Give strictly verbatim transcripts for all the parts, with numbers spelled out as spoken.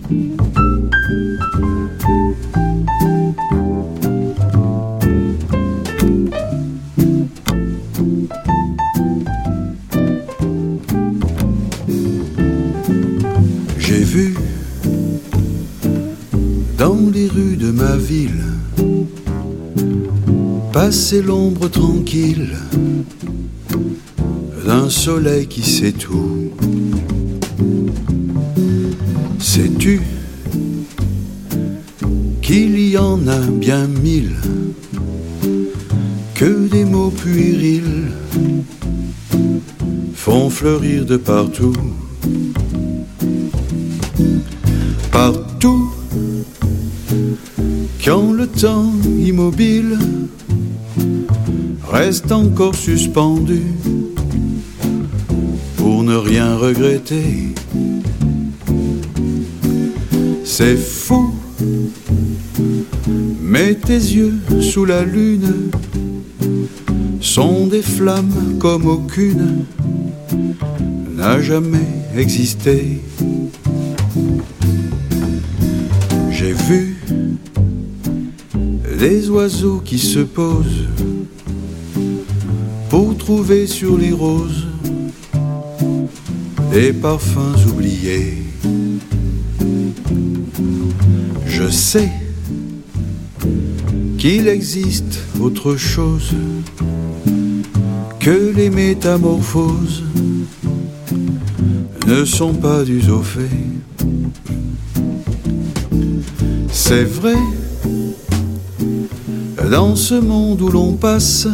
J'ai vu dans les rues de ma ville passer l'ombre tranquille d'un soleil qui sait tout. Sais-tu qu'il y en a bien mille, que des mots puérils font fleurir de partout, partout, quand le temps immobile reste encore suspendu pour ne rien regretter. C'est fou, mais tes yeux sous la lune sont des flammes comme aucune n'a jamais existé. J'ai vu des oiseaux qui se posent pour trouver sur les roses des parfums oubliés. Je sais qu'il existe autre chose que les métamorphoses ne sont pas dues au fait. C'est vrai, dans ce monde où l'on passe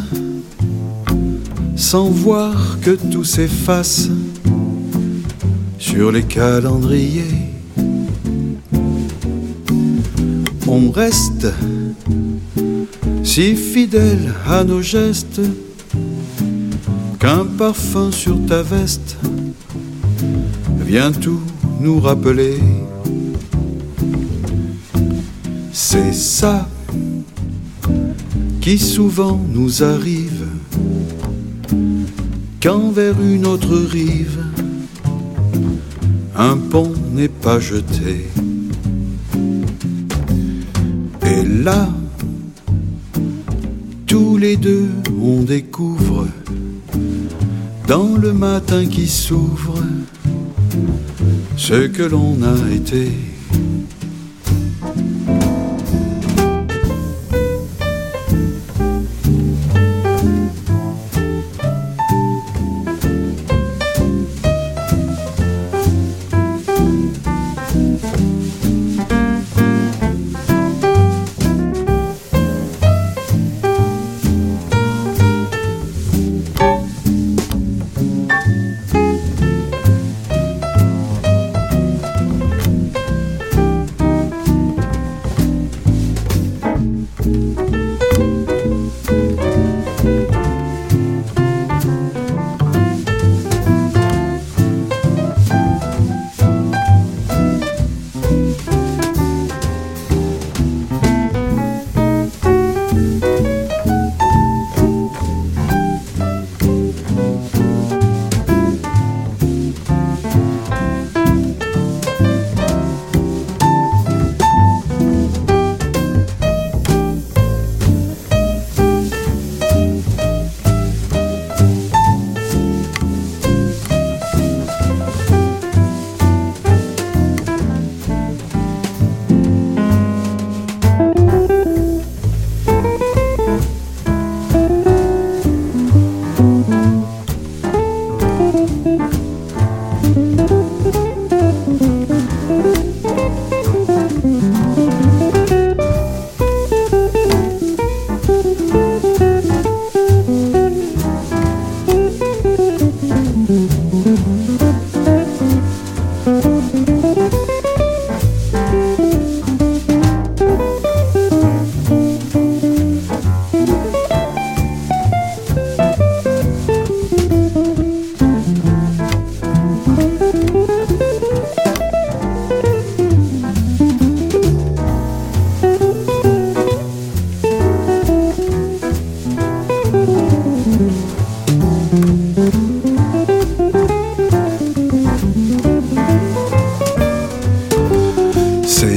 sans voir que tout s'efface sur les calendriers, on reste si fidèle à nos gestes qu'un parfum sur ta veste vient tout nous rappeler. C'est ça qui souvent nous arrive quand vers une autre rive un pont n'est pas jeté. Et là, tous les deux on découvre dans le matin qui s'ouvre ce que l'on a été.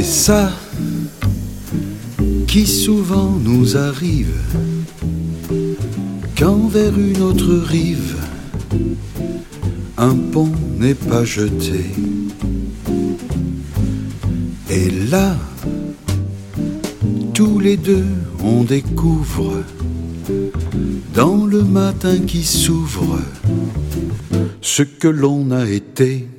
ça qui souvent nous arrive, quand vers une autre rive un pont n'est pas jeté. Et là, tous les deux on découvre, dans le matin qui s'ouvre, ce que l'on a été.